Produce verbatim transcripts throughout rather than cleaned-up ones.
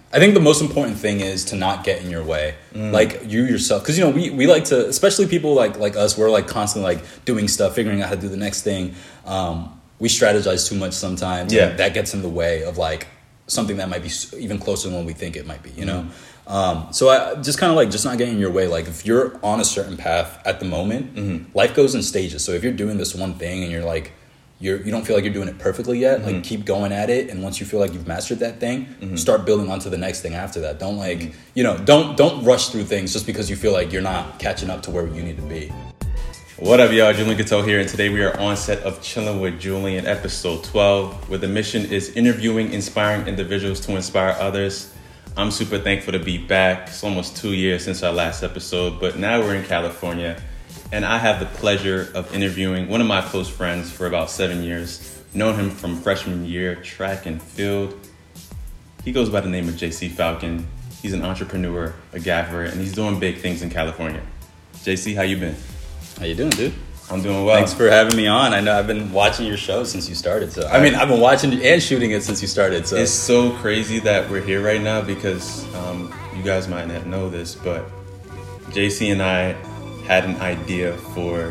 I think the most important thing is to not get in your way. Mm. Like you yourself, because you know we, we like to, especially people like like us, we're like constantly like doing stuff, figuring out how to do the next thing. Um, we strategize too much sometimes. Yeah, and that gets in the way of like something that might be even closer than what we think it might be. You know, mm. um, so I just kind of like just not getting in your way. Like if you're on a certain path at the moment, mm-hmm. life goes in stages. So if you're doing this one thing and you're like. You're, you don't feel like you're doing it perfectly yet. Mm-hmm. Like keep going at it, and once you feel like you've mastered that thing, mm-hmm. start building onto the next thing after that. Don't like mm-hmm. you know, don't don't rush through things just because you feel like you're not catching up to where you need to be. What up, y'all? Julian Cato here, and today we are on set of Chilling with Julian, episode twelve, where the mission is interviewing inspiring individuals to inspire others. I'm super thankful to be back. It's almost two years since our last episode, but now we're in California. And I have the pleasure of interviewing one of my close friends for about seven years. Known him from freshman year, track and field. He goes by the name of J C Falcon. He's an entrepreneur, a gaffer, and he's doing big things in California. J C, how you been? How you doing, dude? I'm doing well. Thanks for having me on. I know I've been watching your show since you started. So I mean, I've been watching and shooting it since you started. So it's so crazy that we're here right now because um, you guys might not know this, but J C and I had an idea for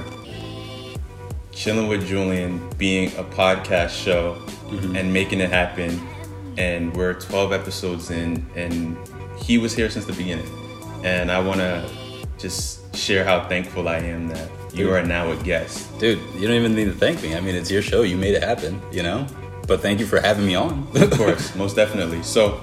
Chilling with Julian being a podcast show mm-hmm. and making it happen. And we're twelve episodes in, and he was here since the beginning. And I want to just share how thankful I am that you are now a guest. Dude, you don't even need to thank me. I mean, it's your show. You made it happen, you know? But thank you for having me on. Of course, most definitely. So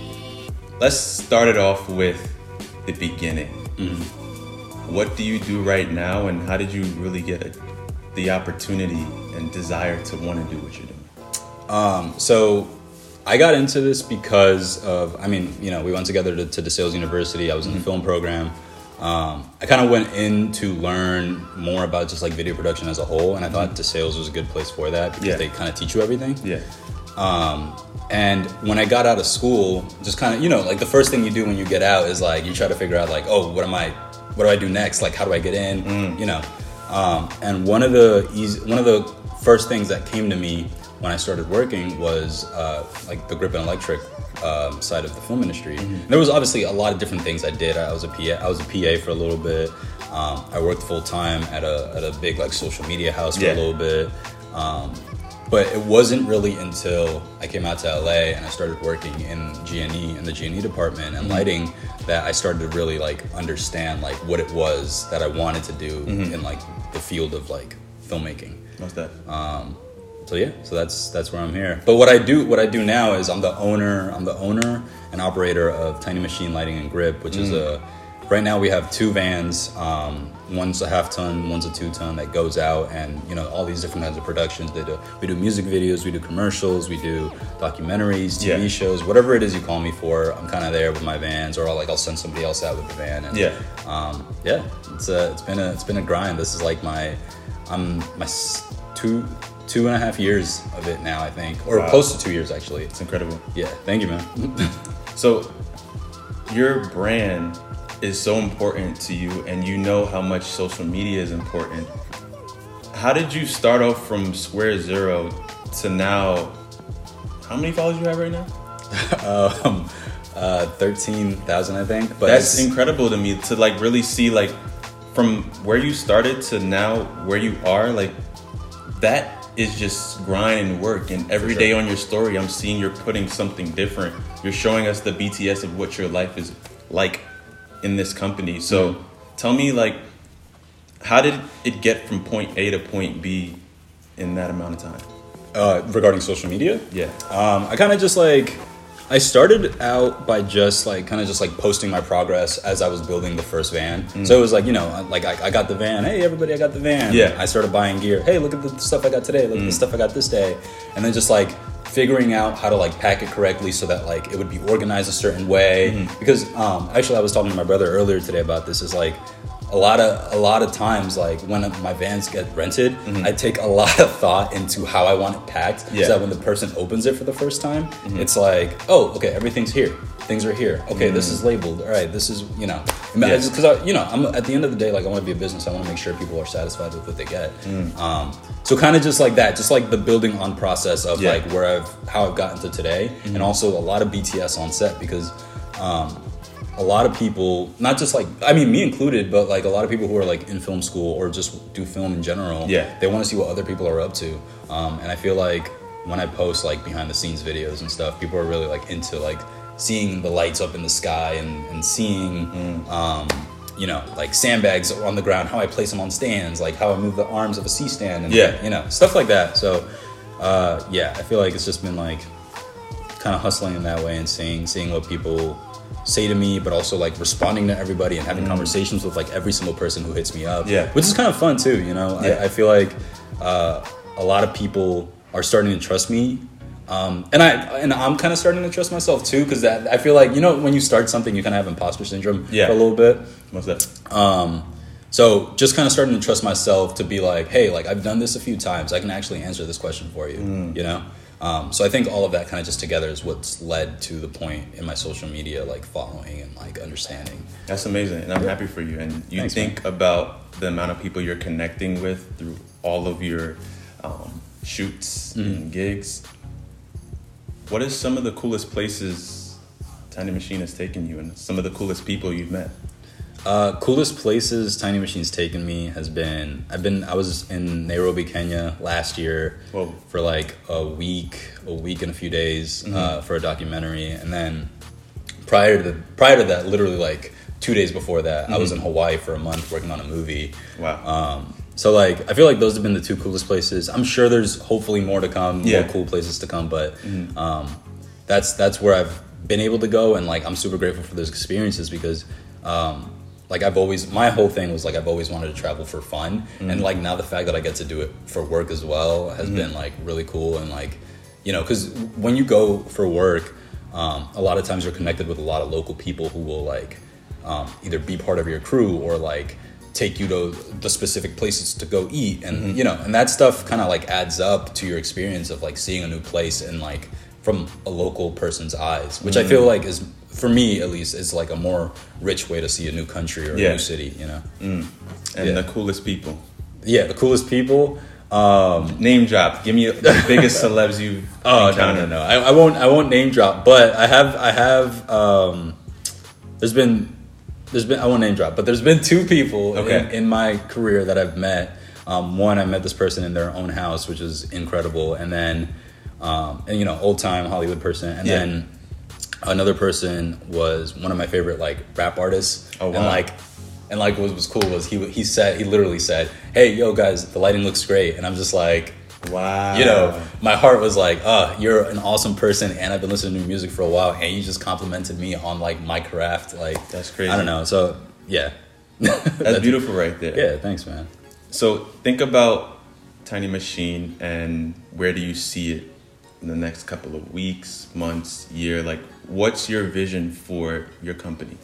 let's start it off with the beginning. Mm-hmm. What do you do right now, and how did you really get a, the opportunity and desire to want to do what you're doing? Um, so I got into this because of, I mean, you know, we went together to, to DeSales University. I was in mm-hmm. the film program. Um, I kind of went in to learn more about just like video production as a whole, and I thought mm-hmm. DeSales was a good place for that because yeah. they kind of teach you everything. Yeah. Um, and when I got out of school, just kind of, you know, like the first thing you do when you get out is like you try to figure out like, oh, what am I? What do I do next? Like, how do I get in? Mm. You know, um, and one of the easy, one of the first things that came to me when I started working was uh, like the grip and electric um, side of the film industry. Mm-hmm. There was obviously a lot of different things I did. I was a P A. I was a P A for a little bit. Um, I worked full time at a at a big like social media house for yeah. a little bit. Um, But it wasn't really until I came out to L A and I started working in G and E, in the G and E department and mm-hmm. lighting, that I started to really like understand like what it was that I wanted to do mm-hmm. in like the field of like filmmaking. What's that? Um, so yeah, so that's that's where I'm here. But what I do what I do now is I'm the owner I'm the owner and operator of Tiny Machine Lighting and Grip, which mm-hmm. is a right now we have two vans. Um, one's a half ton, one's a two ton that goes out, and you know all these different kinds of productions. They do. We do music videos, we do commercials, we do documentaries, T V yeah. shows, whatever it is you call me for. I'm kind of there with my vans, or I'll like I'll send somebody else out with the van. And, yeah, um, yeah. It's a it's been a it's been a grind. This is like my I'm my two two and a half years of it now, I think, or wow. close to two years actually. It's incredible. Yeah, thank you, man. So your brand is so important to you, and you know how much social media is important. How did you start off from square zero to now? How many followers you have right now? um, uh, thirteen thousand, I think. But that's incredible to me to like really see like from where you started to now where you are. Like that is just grind and work. And every sure. day on your story, I'm seeing you're putting something different. You're showing us the B T S of what your life is like in this company. So mm-hmm. tell me, like, how did it get from point A to point B in that amount of time? Uh, regarding social media? Yeah. Um, I kind of just like, I started out by just like, kind of just like posting my progress as I was building the first van. Mm-hmm. So it was like, you know, like I, I got the van. Hey, everybody, I got the van. Yeah. I started buying gear. Hey, look at the stuff I got today. Look mm-hmm. at the stuff I got this day. And then just like figuring out how to like pack it correctly so that like it would be organized a certain way. Mm-hmm. Because um, actually I was talking to my brother earlier today about this, is like a lot of a lot of times like when my vans get rented, mm-hmm. I take a lot of thought into how I want it packed, yeah. so that when the person opens it for the first time, mm-hmm. it's like, oh, okay, everything's here. things are here. Okay, mm. this is labeled. All right, this is, you know, yes. because I, you know, I'm at the end of the day, like I want to be a business. I want to make sure people are satisfied with what they get. Mm. Um, so kind of just like that, just like the building on process of yeah. like where I've how I've gotten to today, mm-hmm. and also a lot of B T S on set because um, a lot of people, not just like I mean me included, but like a lot of people who are like in film school or just do film in general. Yeah, they want to see what other people are up to, um, and I feel like when I post like behind the scenes videos and stuff, people are really like into like seeing the lights up in the sky and, and seeing, mm. um, you know, like sandbags on the ground, how I place them on stands, like how I move the arms of a C-stand and, yeah. you know, stuff like that. So, uh, yeah, I feel like it's just been like kind of hustling in that way and seeing, seeing what people say to me, but also like responding to everybody and having mm. conversations with like every single person who hits me up, yeah. which is kind of fun too, you know? Yeah. I, I feel like uh, a lot of people are starting to trust me. Um, and I and I'm kind of starting to trust myself too, because that I feel like, you know, when you start something, you kind of have imposter syndrome yeah. for a little bit. What's that? Um, so just kind of starting to trust myself to be like, hey, like I've done this a few times. I can actually answer this question for you. Mm. You know. Um, so I think all of that kind of just together is what's led to the point in my social media, like following and like understanding. That's amazing, and I'm happy for you. And you Thanks, think man. about the amount of people you're connecting with through all of your um, shoots mm. and gigs. What is some of the coolest places Tiny Machine has taken you, and some of the coolest people you've met? Uh, coolest places Tiny Machine's taken me has been, I've been, I was in Nairobi, Kenya last year Whoa. for like a week, a week and a few days mm-hmm. uh, for a documentary. And then prior to the, prior to that, literally like two days before that, mm-hmm. I was in Hawaii for a month working on a movie. Wow. Um, so like, I feel like those have been the two coolest places. I'm sure there's hopefully more to come, yeah. more cool places to come, but mm-hmm. um, that's, that's where I've been able to go. And like, I'm super grateful for those experiences because, um, like I've always, my whole thing was like I've always wanted to travel for fun, mm-hmm. and like now the fact that I get to do it for work as well has mm-hmm. been like really cool. And like, you know, because when you go for work, um, a lot of times you're connected with a lot of local people who will like um, either be part of your crew or like take you to the specific places to go eat, and mm-hmm. you know, and that stuff kind of like adds up to your experience of like seeing a new place and like from a local person's eyes, which mm-hmm. I feel like is, for me at least, is like a more rich way to see a new country or a yeah. new city, you know. Mm. And yeah. the coolest people. Yeah, the coolest people. Um, name drop. Give me the biggest celebs you've Oh encountered. no no no! I, I won't I won't name drop, but I have I have. Um, there's been there's been I won't name drop, but there's been two people okay. in, in my career that I've met. Um, one, I met this person in their own house, which is incredible, and then. Um, and you know, old time Hollywood person, and yeah. then another person was one of my favorite like rap artists. Oh wow! And like, and like what was cool was he he said he literally said, "Hey, yo guys, the lighting looks great," and I'm just like, wow. You know, my heart was like, "Oh, you're an awesome person, and I've been listening to your music for a while, and you just complimented me on like my craft." Like that's crazy. I don't know. So yeah, that's, that's beautiful right there. Yeah, thanks, man. So think about Tiny Machine, and where do you see it in the next couple of weeks, months, year? Like, what's your vision for your company?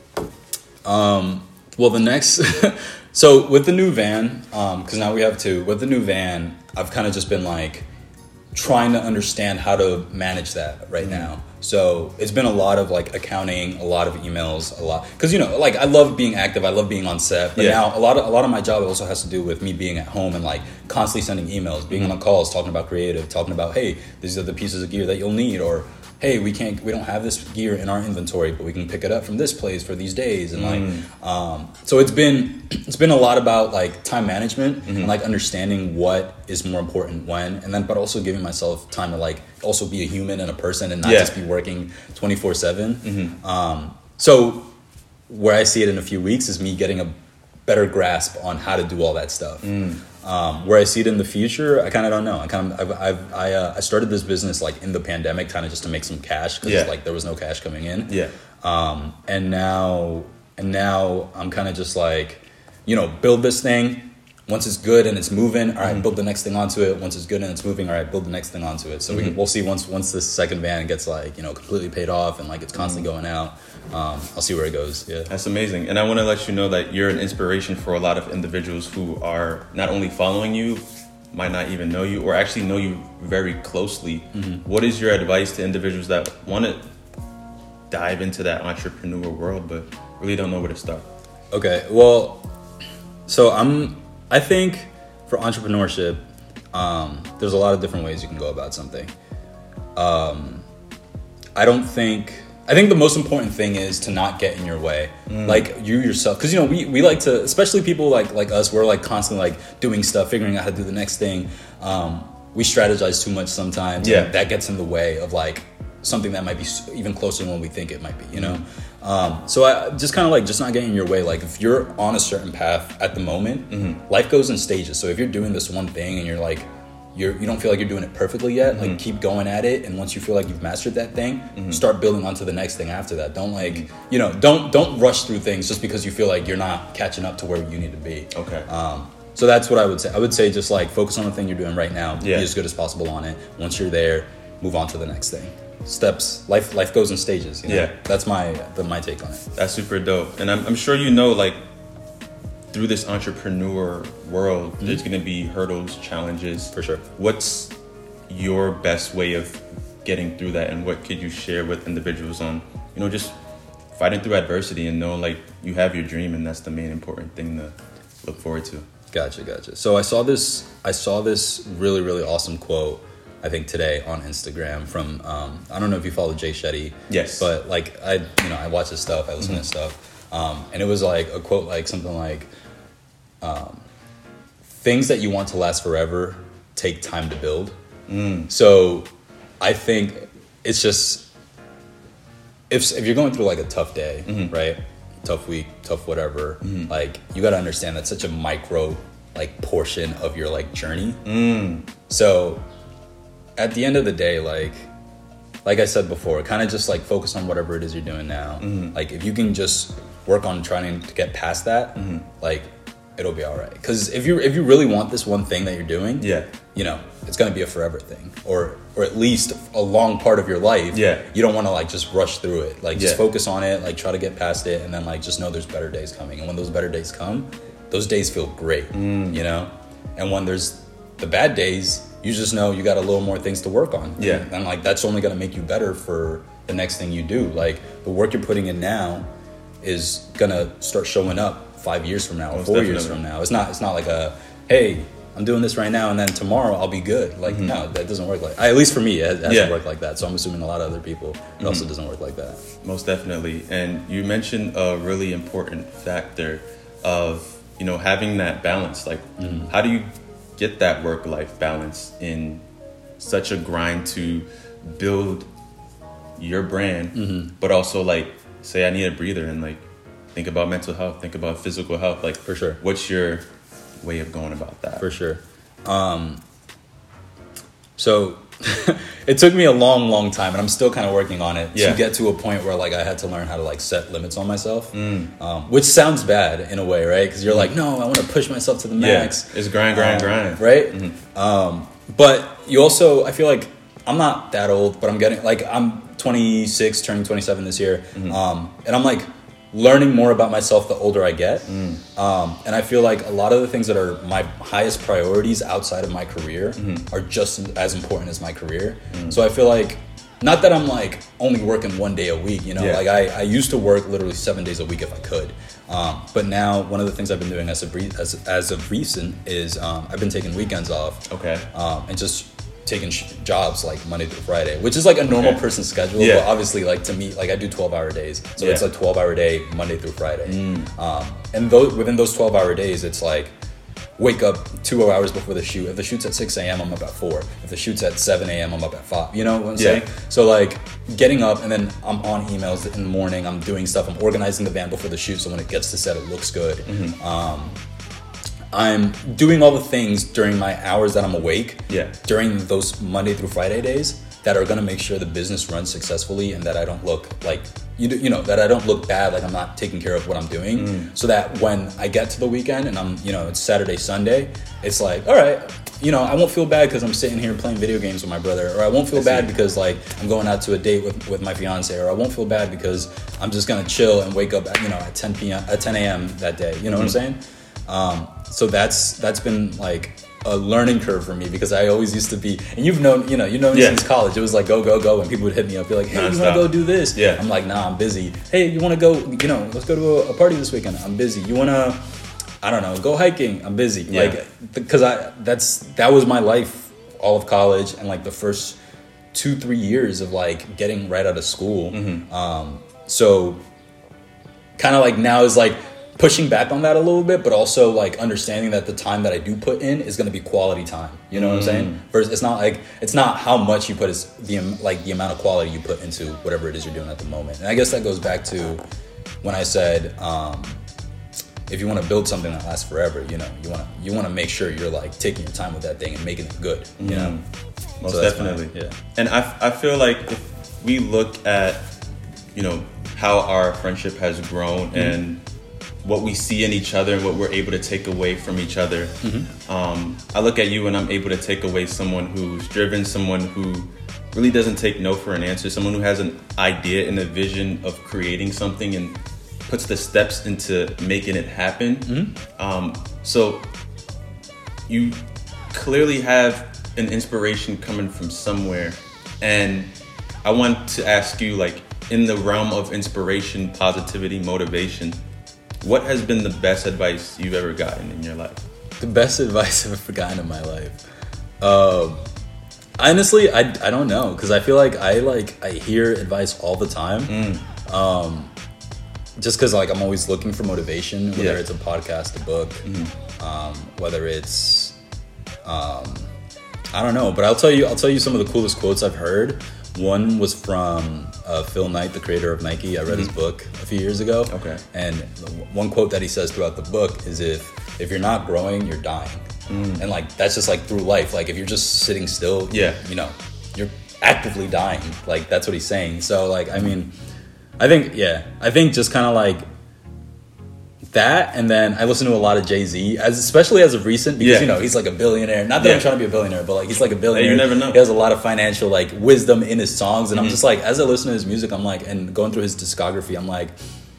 Um, well, the next, so with the new van, um, cause now we have two, with the new van, I've kind of just been like trying to understand how to manage that right mm-hmm. now. So it's been a lot of like accounting, a lot of emails, a lot, cause you know, like I love being active. I love being on set, but yeah. now a lot of, a lot of my job also has to do with me being at home and like constantly sending emails, being mm-hmm. on calls, talking about creative, talking about, hey, these are the pieces of gear that you'll need, or hey, we can't, we don't have this gear in our inventory, but we can pick it up from this place for these days. And mm. like, um, so it's been, it's been a lot about like time management mm-hmm. and like understanding what is more important when, and then, but also giving myself time to like also be a human and a person and not yeah. just be working twenty-four seven. Mm-hmm. Um, so where I see it in a few weeks is me getting a better grasp on how to do all that stuff. Mm. Um, where I see it in the future, I kind of don't know. I kind of, I've, I've, I, uh, I started this business like in the pandemic, kind of just to make some cash because yeah. like there was no cash coming in. Yeah. Um, and now, and now I'm kind of just like, you know, build this thing. Once it's good and it's moving, all right, mm-hmm. build the next thing onto it. Once it's good and it's moving, all right, build the next thing onto it. So mm-hmm. we can, we'll see once once this second van gets like, you know, completely paid off and like it's constantly mm-hmm. going out. Um, I'll see where it goes. Yeah, that's amazing. And I want to let you know that you're an inspiration for a lot of individuals who are not only following you, might not even know you, or actually know you very closely. Mm-hmm. What is your advice to individuals that want to dive into that entrepreneur world, but really don't know where to start. Okay, well, so I'm, I think for entrepreneurship, um, there's a lot of different ways you can go about something. Um, I don't think, I think the most important thing is to not get in your way. Mm. Like you yourself, because, you know, we, we like to, especially people like, like us, we're like constantly like doing stuff, figuring out how to do the next thing. Um, we strategize too much sometimes. Yeah. And that gets in the way of like something that might be even closer than what we think it might be, you know? Mm. Um, so I just kind of like, just not getting in your way. Like if you're on a certain path at the moment, mm-hmm. life goes in stages. So if you're doing this one thing and you're like, You're, you don't feel like you're doing it perfectly yet, mm-hmm. like keep going at it, and once you feel like you've mastered that thing, mm-hmm. start building onto the next thing after that. Don't like, mm-hmm. you know, don't don't rush through things just because you feel like you're not catching up to where you need to be. Okay. Um, so that's what I would say. I would say just like focus on the thing you're doing right now, yeah. be as good as possible on it. Once you're there, move on to the next thing. Steps. Life life goes in stages. You know? Yeah. That's my the, my take on it. That's super dope, and I'm I'm sure you know like. Through this entrepreneur world, mm-hmm. there's going to be hurdles, challenges. For sure. What's your best way of getting through that, and what could you share with individuals on, you know, just fighting through adversity and know like you have your dream, and that's the main important thing to look forward to. Gotcha, gotcha. So I saw this, I saw this really, really awesome quote, I think today on Instagram from, um, I don't know if you follow Jay Shetty. Yes. But like I, you know, I watch his stuff, I listen mm-hmm. to his stuff. Um, and it was like a quote, like something like, um, things that you want to last forever take time to build. Mm. So I think it's just, if if you're going through like a tough day, mm-hmm. right? Tough week, tough whatever, mm-hmm. like you got to understand that's such a micro like portion of your like journey. Mm. So at the end of the day, like, like I said before, kind of just like focus on whatever it is you're doing now. Mm-hmm. Like if you can just work on trying to get past that, mm-hmm. like it'll be all right. Because if you if you really want this one thing that you're doing, yeah, you know, it's gonna be a forever thing, or or at least a long part of your life. Yeah, you don't want to like just rush through it. Like just yeah. focus on it, like try to get past it, and then like just know there's better days coming. And when those better days come, those days feel great, mm. you know. And when there's the bad days, you just know you got a little more things to work on. Yeah, and, and like that's only gonna make you better for the next thing you do. Like the work you're putting in now is gonna start showing up five years from now or Most four definitely. years from now. It's not it's not like a, hey, I'm doing this right now and then tomorrow I'll be good. Like, mm-hmm. no, that doesn't work like that. At least for me, it hasn't yeah. worked like that. So I'm assuming a lot of other people, it mm-hmm. also doesn't work like that. Most definitely. And you mentioned a really important factor of, you know, having that balance. Like, mm-hmm. how do you get that work-life balance in such a grind to build your brand, mm-hmm. but also like, say I need a breather and like, think about mental health, think about physical health. Like, for sure. What's your way of going about that? For sure. Um, so it took me a long, long time, and I'm still kind of working on it yeah. to get to a point where like I had to learn how to like set limits on myself, mm. um, which sounds bad in a way, right? Because you're like, no, I want to push myself to the max. Yeah. It's grind, grind, um, grind, right? Mm-hmm. Um, but you also, I feel like I'm not that old, but I'm getting like I'm twenty-six, turning twenty-seven this year, mm-hmm. um, and I'm like learning more about myself the older I get. Mm. Um, and I feel like a lot of the things that are my highest priorities outside of my career mm-hmm. are just as important as my career. Mm. So I feel like, not that I'm like only working one day a week, you know, yeah. like I, I used to work literally seven days a week if I could. Um, but now one of the things I've been doing as of, re- as, as of recent is um, I've been taking weekends off. Okay. Um, and just taking sh- jobs like Monday through Friday, which is like a normal okay. person's schedule, yeah. but obviously like to me, like I do twelve hour days, so yeah. it's a twelve hour day Monday through Friday. Mm. Um, and those, within those twelve hour days, it's like wake up two hours before the shoot. If the shoot's at six a.m., I'm up at four. If the shoot's at seven a.m., I'm up at five. You know what I'm yeah. saying? So like getting up and then I'm on emails in the morning, I'm doing stuff, I'm organizing the van before the shoot, so when it gets to set, it looks good. Mm-hmm. Um, I'm doing all the things during my hours that I'm awake, yeah. during those Monday through Friday days that are going to make sure the business runs successfully and that I don't look like, you do, you know, that I don't look bad, like I'm not taking care of what I'm doing. Mm. So that when I get to the weekend and I'm, you know, it's Saturday, Sunday, it's like, all right, you know, I won't feel bad because I'm sitting here playing video games with my brother, or I won't feel bad because like I'm going out to a date with, with my fiance, or I won't feel bad because I'm just going to chill and wake up at, you know, at ten p.m. at ten a.m. that day. You know mm-hmm. what I'm saying? Um, so that's that's been like a learning curve for me because I always used to be, and you've known, you know, you know me yeah. since college. It was like go go go, and people would hit me up, be like, hey, you want to go do this? Yeah. I'm like, nah, I'm busy. Hey, you want to go? You know, let's go to a, a party this weekend. I'm busy. You want to? I don't know, go hiking. I'm busy. Yeah. Like because I that's that was my life all of college and like the first two three years of like getting right out of school. Mm-hmm. Um, so kind of like now is like pushing back on that a little bit, but also like understanding that the time that I do put in is going to be quality time. You know mm. what I'm saying? First, it's not like it's not how much you put, it's the like the amount of quality you put into whatever it is you're doing at the moment. And I guess that goes back to when I said, um, if you want to build something that lasts forever, you know, you want to you want to make sure you're like taking your time with that thing and making it good. You mm. know, most so definitely. My, yeah. And I I feel like if we look at, you know, how our friendship has grown mm. and what we see in each other and what we're able to take away from each other. Mm-hmm. Um, I look at you and I'm able to take away someone who's driven, someone who really doesn't take no for an answer, someone who has an idea and a vision of creating something and puts the steps into making it happen. Mm-hmm. Um, so you clearly have an inspiration coming from somewhere. And I want to ask you, like, in the realm of inspiration, positivity, motivation, what has been the best advice you've ever gotten in your life? The best advice I've ever gotten in my life? Um, honestly, I, I don't know. Because I feel like I like I hear advice all the time. Mm. Um, just because like I'm always looking for motivation, whether yeah. it's a podcast, a book, mm-hmm. um, whether it's... Um, I don't know. But I'll tell you, I'll tell you some of the coolest quotes I've heard. One was from uh, Phil Knight, the creator of Nike. I read mm-hmm. his book a few years ago. Okay. And one quote that he says throughout the book is if if you're not growing, you're dying. Mm. And like that's just like through life. Like if you're just sitting still, yeah, you know, you're actively dying. Like that's what he's saying. So like I mean, I think yeah, I think just kind of like that, and then I listen to a lot of Jay-Z, as especially as of recent, because yeah. you know he's like a billionaire. Not that yeah. I'm trying to be a billionaire, but like he's like a billionaire. You never know. He has a lot of financial like wisdom in his songs, and mm-hmm. I'm just like, as I listen to his music, I'm like, and going through his discography, I'm like,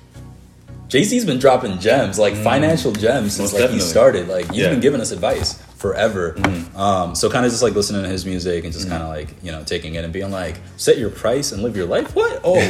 Jay-Z's been dropping gems, like mm. financial gems, since Most like definitely. he started. Like he's yeah. been giving us advice forever. Mm-hmm. Um, so kind of just like listening to his music and just mm-hmm. kind of like, you know, taking it and being like, set your price and live your life. What? Oh,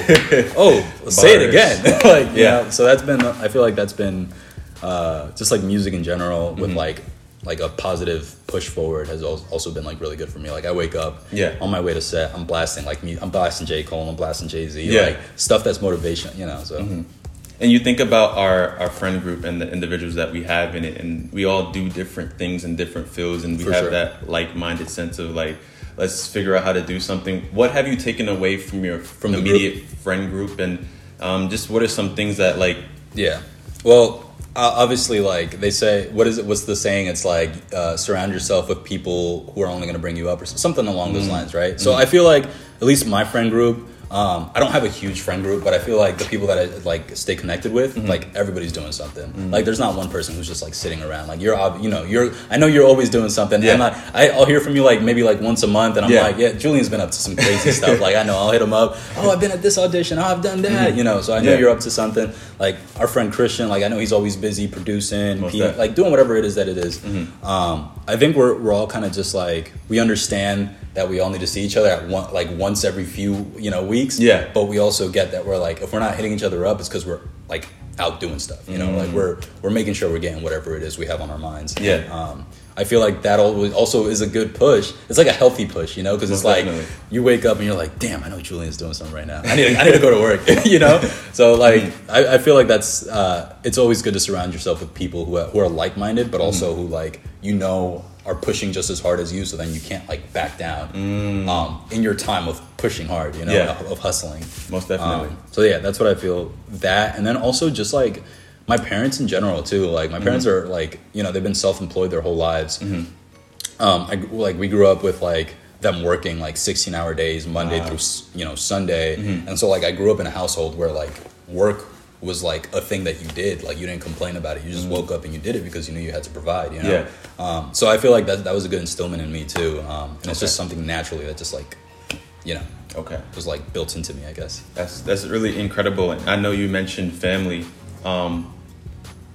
oh, say it again. like, yeah. Know, so that's been, I feel like that's been. Uh, just like music in general with mm-hmm. like like a positive push forward has also been like really good for me. Like I wake up yeah. on my way to set, I'm blasting like me, I'm blasting J. Cole, I'm blasting Jay-Z, yeah. like stuff that's motivation, you know. So mm-hmm. And you think about our, our friend group and the individuals that we have in it, and we all do different things in different fields, and we for have sure. that like-minded sense of like, let's figure out how to do something. What have you taken away from your from immediate group? friend group, and um, just what are some things that like yeah well Uh, obviously, like they say, what is it? What's the saying? It's like uh, surround yourself with people who are only going to bring you up, or something along those mm. lines, right? Mm. So I feel like at least my friend group. Um, I don't have a huge friend group, but I feel like the people that I like stay connected with, mm-hmm. like everybody's doing something. Mm-hmm. Like there's not one person who's just like sitting around. Like you're, you know, you're. I know you're always doing something. Yeah. I'm not, I, I'll hear from you like maybe like once a month, and I'm yeah. like, yeah, Julian's been up to some crazy stuff. Like I know I'll hit him up. Oh, I've been at this audition. Oh, I've done that. Mm-hmm. You know, so I know yeah. you're up to something. Like our friend Christian, like I know he's always busy producing, P- like doing whatever it is that it is. Mm-hmm. Um, I think we're we're all kind of just like we understand that we all need to see each other at one, like once every few, you know, weeks. Yeah. But we also get that we're like, if we're not hitting each other up, it's because we're like out doing stuff. You know, mm. like we're we're making sure we're getting whatever it is we have on our minds. Yeah. Um, I feel like that also is a good push. It's like a healthy push, you know, because it's like definitely. You wake up and you're like, damn, I know Julian's doing something right now. I need to, I need to go to work, you know. So like, mm. I, I feel like that's uh, it's always good to surround yourself with people who are, who are like minded, but also mm. who like you know. are pushing just as hard as you, so then you can't like back down mm. um, in your time of pushing hard, you know, yeah. of, of hustling. Most definitely. Um, so yeah, that's what I feel. That, and then also just like my parents in general too. Like my mm-hmm. parents are like, you know, they've been self-employed their whole lives. Mm-hmm. Um, I like we grew up with like them working like sixteen hour days, Monday wow. through you know Sunday, mm-hmm. and so like I grew up in a household where like work was like a thing that you did. Like you didn't complain about it. You just mm. woke up and you did it because you knew you had to provide, you know? Yeah. Um, so I feel like that that was a good instillment in me too. Um, and okay. it's just something naturally that just like, you know, okay, was like built into me, I guess. That's that's really incredible. And I know you mentioned family. Um,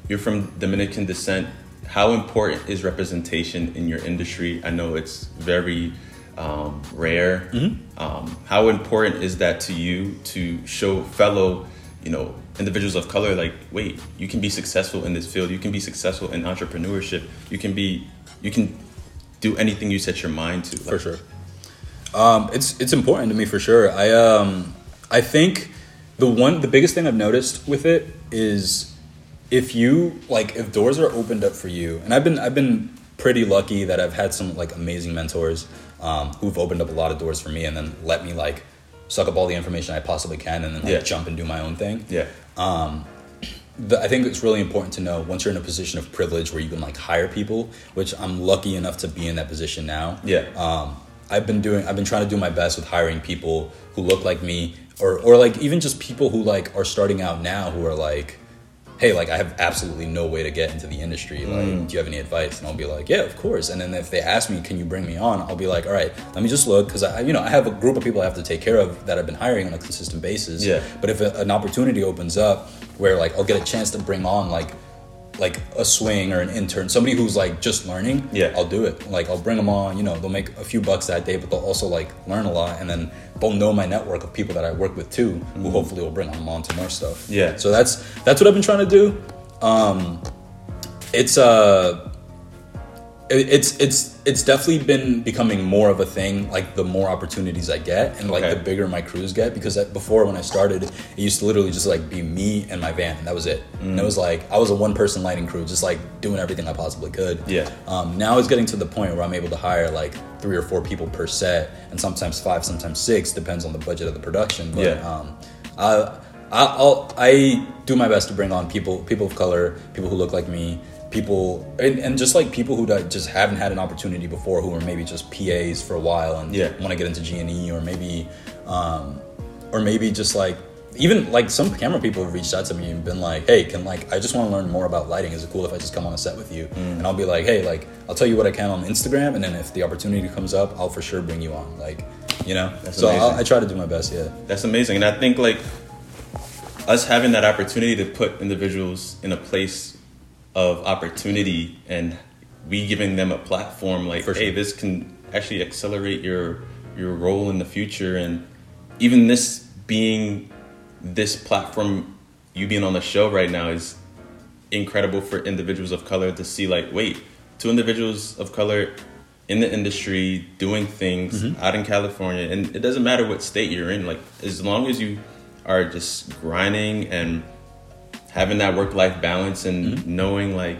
you're from Dominican descent. How important is representation in your industry? I know it's very um, rare. Mm-hmm. Um, how important is that to you to show fellow, you know, individuals of color, like, wait, you can be successful in this field. You can be successful in entrepreneurship. You can be, you can do anything you set your mind to. Like, for sure. Um, it's it's important to me for sure. I um I think the one the biggest thing I've noticed with it is if you like if doors are opened up for you, and I've been I've been pretty lucky that I've had some like amazing mentors um, who've opened up a lot of doors for me and then let me like suck up all the information I possibly can and then like yeah. jump and do my own thing. Yeah. Um, the, I think it's really important to know once you're in a position of privilege where you can like hire people, which I'm lucky enough to be in that position now. Yeah. Um, I've been doing, I've been trying to do my best with hiring people who look like me or, or like even just people who like are starting out now who are like, hey, like I have absolutely no way to get into the industry. Like, mm. do you have any advice? And I'll be like, yeah, of course. And then if they ask me, can you bring me on? I'll be like, all right, let me just look. Cause I, you know, I have a group of people I have to take care of that I've been hiring on a consistent basis. Yeah. But if a, an opportunity opens up where like I'll get a chance to bring on like, like a swing or an intern, somebody who's like just learning, yeah, I'll do it. Like I'll bring them on, you know, they'll make a few bucks that day, but they'll also like learn a lot, and then they'll know my network of people that I work with too, mm-hmm. who hopefully will bring them on to more stuff. Yeah. So that's that's what I've been trying to do. Um, it's uh, it, it's it's it's definitely been becoming more of a thing. Like the more opportunities I get, and like okay. the bigger my crews get, because before when I started, it used to literally just like be me and my van, and that was it. Mm. And it was like I was a one person lighting crew, just like doing everything I possibly could. Yeah. Um, now it's getting to the point where I'm able to hire like three or four people per set, and sometimes five, sometimes six, depends on the budget of the production. But, yeah. Um, I, I'll I do my best to bring on people people of color, people who look like me, people and, and just like people who just haven't had an opportunity before, who are maybe just P As for a while and yeah. want to get into G and E, or maybe um, or maybe just like even like some camera people have reached out to me and been like, hey, can like I just want to learn more about lighting. Is it cool if I just come on a set with you? Mm. And I'll be like, hey, like I'll tell you what I can on Instagram, and then if the opportunity comes up, I'll for sure bring you on. Like, you know, That's so amazing. I'll, I try to do my best. Yeah, that's amazing. And I think like us having that opportunity to put individuals in a place of opportunity and we giving them a platform like, For hey, sure. this can actually accelerate your your role in the future. And even this being this platform, you being on the show right now, is incredible for individuals of color to see like, wait, two individuals of color in the industry doing things mm-hmm. out in California. And it doesn't matter what state you're in, like as long as you are just grinding and having that work-life balance and mm-hmm. knowing like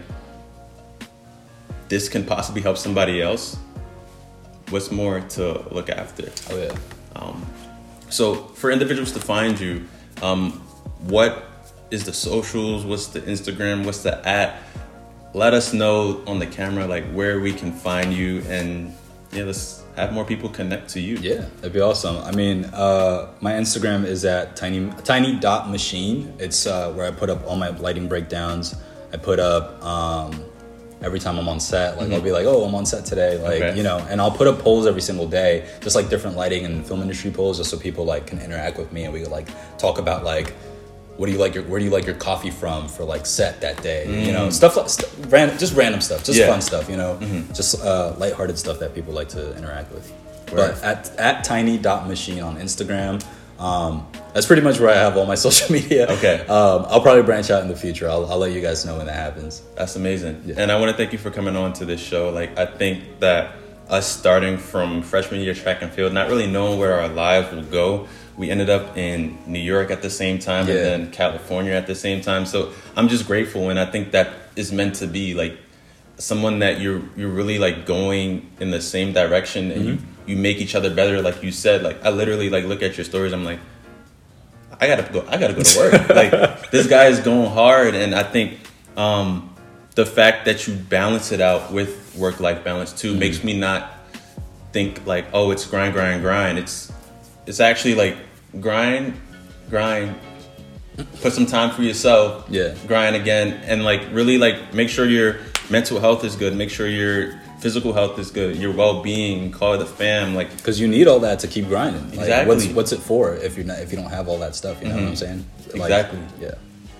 this can possibly help somebody else, what's more to look after? Oh yeah. Um, so for individuals to find you, um, what is the socials? What's the Instagram? What's the at? Let us know on the camera like where we can find you, and yeah, let's have more people connect to you. Yeah, that'd be awesome. I mean, uh, my Instagram is at tiny tiny dot machine. It's uh, where I put up all my lighting breakdowns. I put up um, every time I'm on set. Like mm-hmm. I'll be like, oh, I'm on set today. Like okay. you know, and I'll put up polls every single day, just like different lighting and film industry polls, just so people like can interact with me and we could like talk about like, what do you like your where do you like your coffee from for like set that day? Mm. You know, stuff like st- random, just random stuff, just yeah. fun stuff. You know, mm-hmm. just uh, lighthearted stuff that people like to interact with. Right. But at at tiny dot machine on Instagram, um, that's pretty much where I have all my social media. Okay, um, I'll probably branch out in the future. I'll I'll let you guys know when that happens. That's amazing, yeah. And I want to thank you for coming on to this show. Like I think that us starting from freshman year track and field, not really knowing where our lives will go. We ended up in New York at the same time, yeah. and then California at the same time. So I'm just grateful, and I think that is meant to be like someone that you're you're really like going in the same direction, and mm-hmm. you, you make each other better. Like you said, like I literally like look at your stories. I'm like, I gotta go. I gotta go to work. Like this guy is going hard, and I think um, the fact that you balance it out with work life balance too mm-hmm. makes me not think like, oh, it's grind, grind, grind. It's it's actually like grind, grind, put some time for yourself, yeah. grind again, and like really like make sure your mental health is good, make sure your physical health is good, your well-being, call the fam, like because you need all that to keep grinding. Like, exactly. What's what's it for if you're not if you don't have all that stuff? You know mm-hmm. what I'm saying? Like, exactly. Yeah.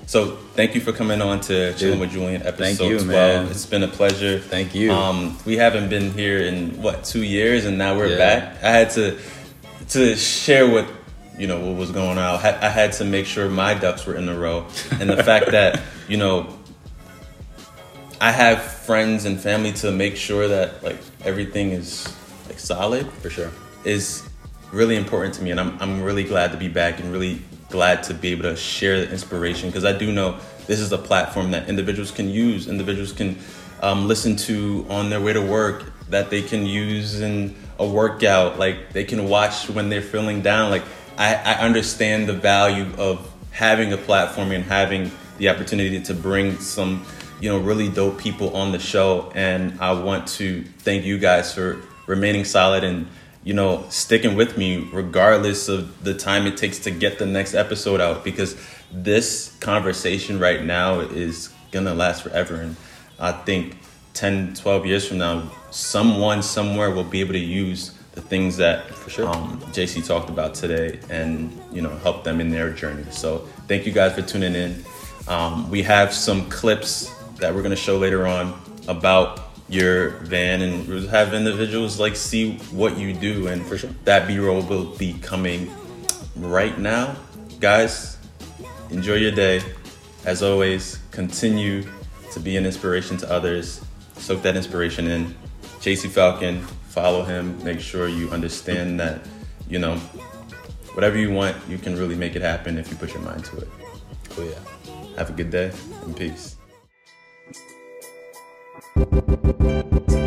So thank you for coming on to Chilling with Julian, episode thank you, twelve. Man. It's been a pleasure. Thank you. Um, we haven't been here in what two years, and now we're Yeah. back. I had to to share what you know what was going on. I had, I had to make sure my ducks were in a row, and the fact that you know I have friends and family to make sure that like everything is like solid For sure. is really important to me, and I'm I'm really glad to be back and really glad to be able to share the inspiration, because I do know this is a platform that individuals can use, individuals can um, listen to on their way to work, that they can use in a workout, like they can watch when they're feeling down. Like I, I understand the value of having a platform and having the opportunity to bring some, you know, really dope people on the show, and I want to thank you guys for remaining solid and you know, sticking with me regardless of the time it takes to get the next episode out, because this conversation right now is gonna last forever. And I think ten, twelve years from now, someone somewhere will be able to use the things that For sure. um, J C talked about today and, you know, help them in their journey. So thank you guys for tuning in. Um, we have some clips that we're gonna show later on about your van, and we'll have individuals like see what you do, and For sure. that B-roll will be coming right now. Guys, enjoy your day. As always, continue to be an inspiration to others. Soak that inspiration in. J C Falcon, follow him. Make sure you understand that, you know, whatever you want, you can really make it happen if you put your mind to it. Oh yeah. Have a good day and peace. Thank you.